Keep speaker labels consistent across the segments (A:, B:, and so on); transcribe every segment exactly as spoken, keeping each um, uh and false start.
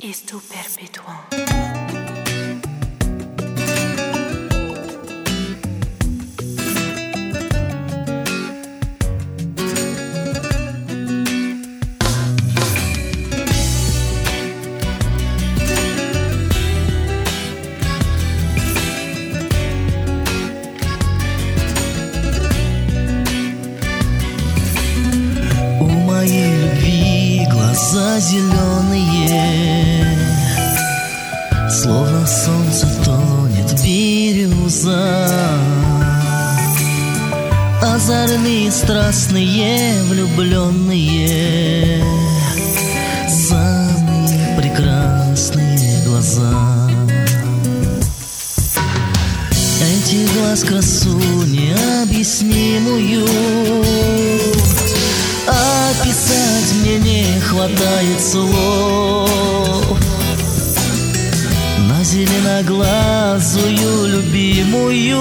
A: is too perpetual.
B: Глаза зеленые, словно солнце тонет в бирюза. Озорные, страстные, влюбленные, самые прекрасные глаза. Этих глаз красу необъяснимую описать мне не хватает слов. На зеленоглазую любимую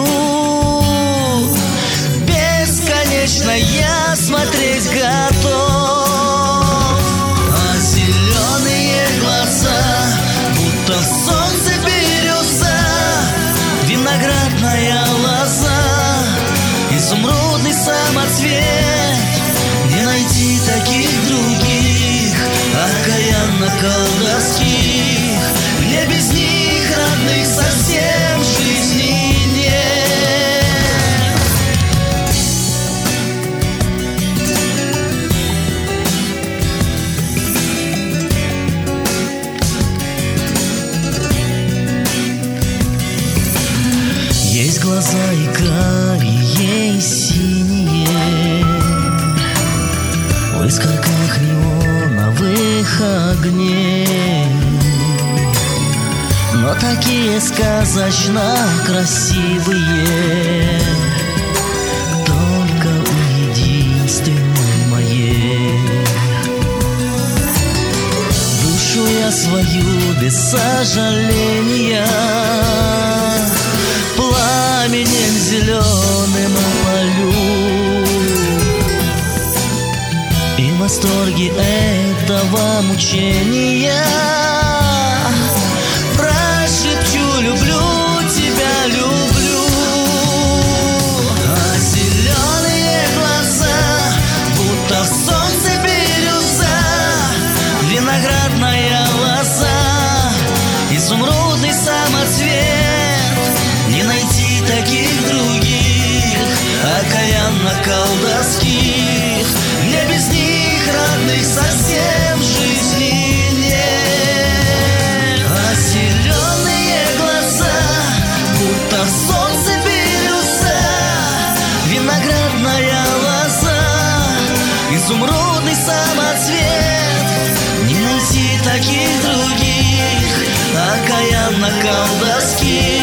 B: бесконечно я смотреть готов. А зеленые глаза, будто в солнце бирюза, виноградная лоза, изумрудный самоцвет. Не найти таких других, окаянно колдовских, где без них родных совсем жизни нет. Есть глаза и карие, и синие, в искорках неоновых огней, но такие сказочно красивые только у единственной моей. Душу я свою без сожаления пламенем зеленым опалю, и в восторге этого мучения прошепчу: люблю тебя, люблю. А зеленые глаза, будто в солнце бирюза, виноградная лоза, изумрудный самоцвет. Не найти таких других, окаянно колдовских, где без них родных совсем жизни нет. А зеленые глаза, будто в солнце бирюза, виноградная лоза, изумрудный самоцвет. Не найти таких других, окаянно колдовских,